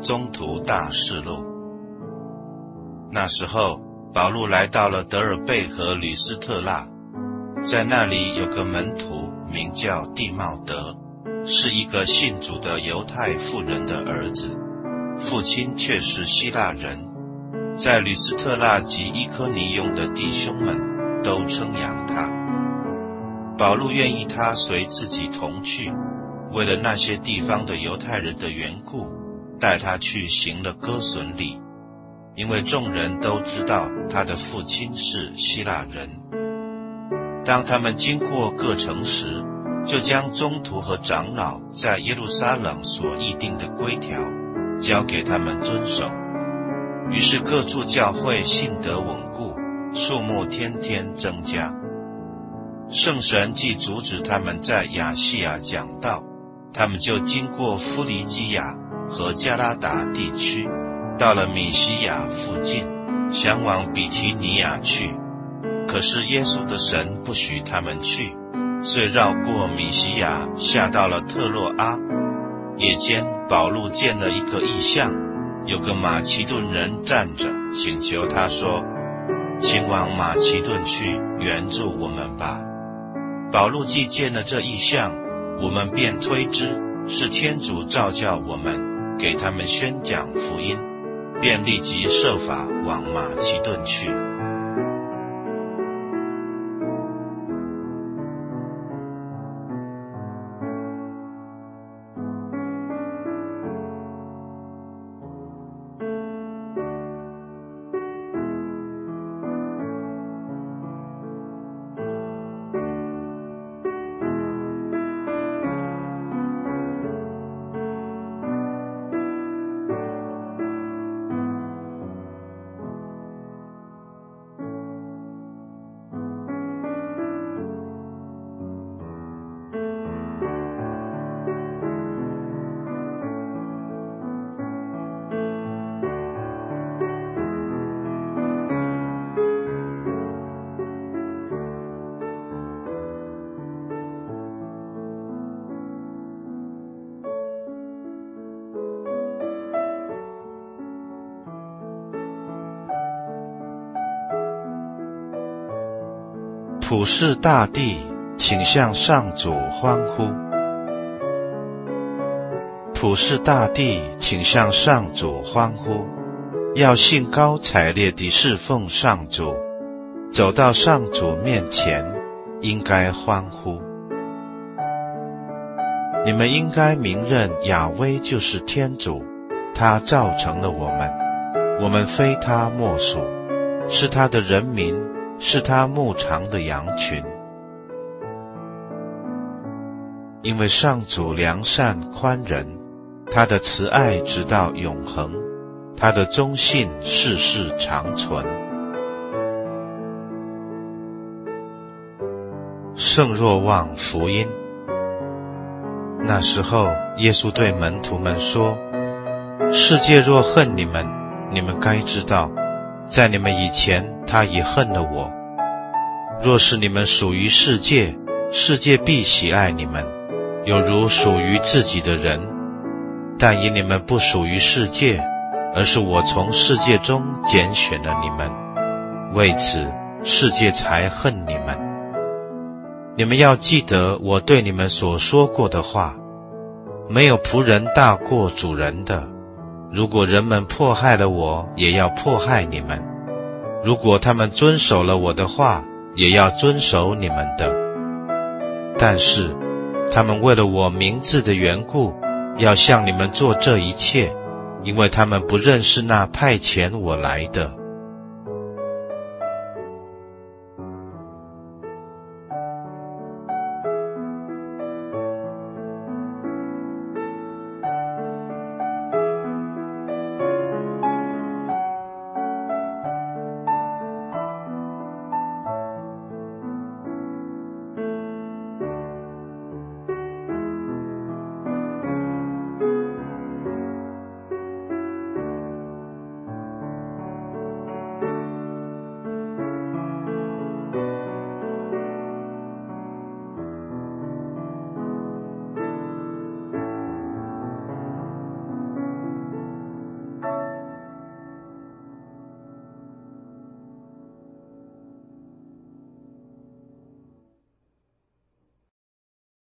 中途大示录。那时候，保禄来到了德尔贝和吕斯特拉，在那里有个门徒名叫地茂德，是一个信主的犹太妇人的儿子，父亲却是希腊人。在吕斯特拉及伊科尼用的弟兄们都称扬他。保禄愿意他随自己同去，为了那些地方的犹太人的缘故，带他去行了割损礼，因为众人都知道他的父亲是希腊人。当他们经过各城时，就将宗徒和长老在耶路撒冷所议定的规条交给他们遵守。于是各处教会信德稳固，数目天天增加。圣神既阻止他们在亚细亚讲道，他们就经过夫利基亚和加拉达地区，到了米西亚附近，想往比提尼亚去。可是耶稣的神不许他们去，遂绕过米西亚，下到了特洛阿。夜间，保禄见了一个异象，有个马其顿人站着，请求他说：“请往马其顿去，援助我们吧。”保禄既见了这异象，我们便推知是天主召叫我们，给他们宣讲福音，便立即设法往马其顿去。普世大地，请向上主欢呼！普世大地，请向上主欢呼！要兴高采烈地侍奉上主，走到上主面前，应该欢呼。你们应该明认雅威就是天主，他造成了我们非他莫属，是他的人民，是他牧场的羊群。因为上主良善宽仁，他的慈爱直到永恒，他的忠信世世长存。圣若望福音。那时候，耶稣对门徒们说：世界若恨你们，你们该知道，在你们以前，他已恨了我。若是你们属于世界，世界必喜爱你们，有如属于自己的人。但因你们不属于世界，而是我从世界中拣选了你们，为此世界才恨你们。你们要记得我对你们所说过的话，没有仆人大过主人的。如果人们迫害了我，也要迫害你们；如果他们遵守了我的话，也要遵守你们的。但是他们为了我名字的缘故，要向你们做这一切，因为他们不认识那派遣我来的。